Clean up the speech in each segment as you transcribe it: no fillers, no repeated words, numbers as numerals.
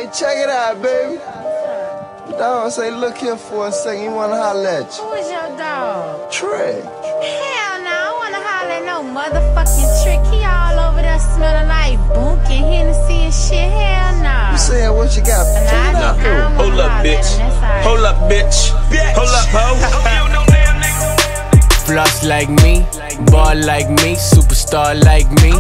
Hey, check it out, baby. Dog say, look here for a second, you wanna holler at you. Who is your dog? Trey. Hell no, I wanna holler at no motherfucking Trick. He all over there smelling like Boonk and Hennessy and shit. Hell no. You saying what you got? Nah, Hold up, bitch. Hold up, bitch. Hold up, ho. Floss like me, ball like me, superstar like me.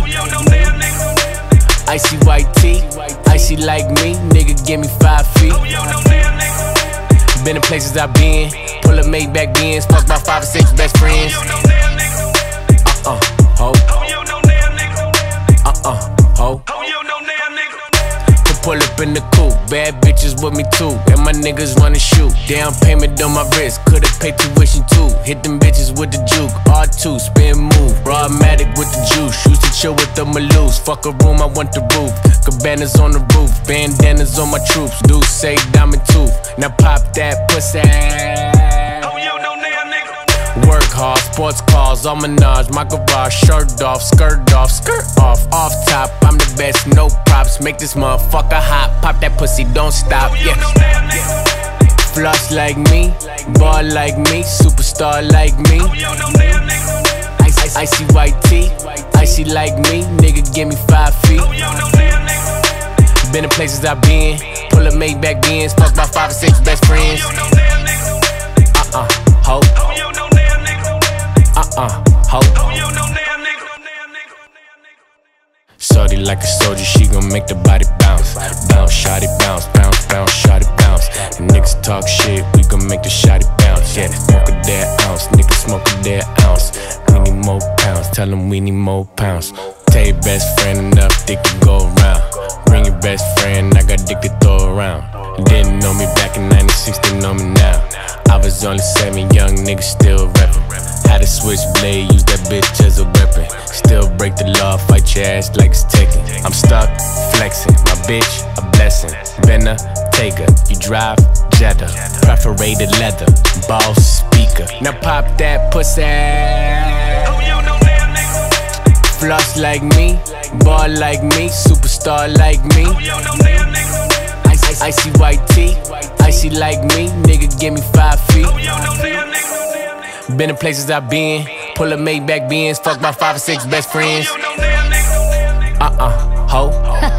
Icy white tee, icy like me, nigga give me 5 feet. Been in places I've been, pull up Maybach Benz, fuck about 5 or 6 best friends. Ho. Ho. Pull up in the coupe, bad bitches with me too, and my niggas wanna shoot. Down payment on my wrist, could've paid tuition too. Hit them bitches with the juke, R2, spin move. Broadmatic with the juice, used to chill with the Maloose. Fuck a room, I want the roof. Cabanas on the roof, bandanas on my troops. Dudes say diamond tooth, now pop that pussy. Work hard, sports cars, all menage, my garage, shirt off, skirt off, off top. I'm the best, no props, make this motherfucker hot. Pop that pussy, don't stop, yeah. Floss like me, ball like me, superstar like me. Icy white tee, icy like me, nigga give me 5 feet. Been in places I've been, pull up Maybach Benz, fuck about 5 or 6 best friends. Ho. Ho. Shorty like a soldier, she gon' make the body bounce. Bounce, shawty bounce, bounce, bounce, shawty bounce. And niggas talk shit, we gon' make the shawty bounce. Yeah, smoke a dead ounce, niggas smoke a dead ounce. We need more pounds, tell them we need more pounds. Tell your best friend enough dick to go around. Bring your best friend, I got dick to throw around. Didn't know me back in 96, they know me now. I was only 7, young niggas still rapping. Had a switchblade, use that bitch as a weapon. Still break the law, fight your ass like it's Tekken. I'm stuck, flexing, my bitch, a blessing. Been a taker, you drive Jetta. Perforated leather, boss speaker. Now pop that pussy. Floss like me, ball like me, superstar like me. Icy white tee, icy like me, nigga give me 5 feet. Been in places I've been, pull up Maybach Benz, fuck about 5 or 6 best friends. Ho.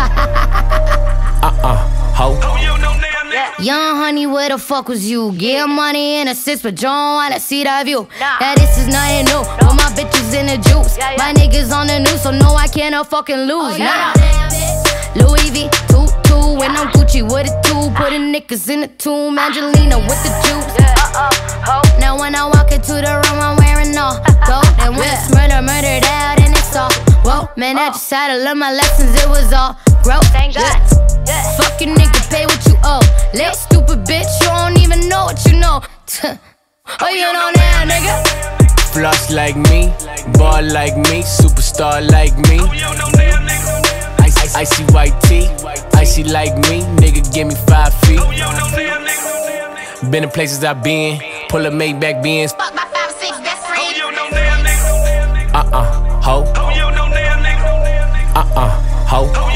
Ho. Young honey, where the fuck was you? Give money and assist, but you don't wanna see that view. Now this is nothing new, all my bitches in the juice. My niggas on the news, so no, I cannot fucking lose. Nah. Louis V, tutu, when I'm Gucci with a 2. Putting niggas in the tomb, Angelina with the juice. Now when I walk into the room, I'm wearing all gold. And when it's murdered out, and it's all whoa. Man, I just had to learn my lessons, it was all growth. Thank God. Fuck you, nigga, pay what you owe. Little stupid bitch, you don't even know what you know. Oh, you know now, nigga. Floss like me, ball like me, superstar like me. Icy white tee, icy like me, nigga give me 5 feet. Been in places I've been, pull up Maybach Benz. Fuck my 5 or 6 best friends. Ho. Ho.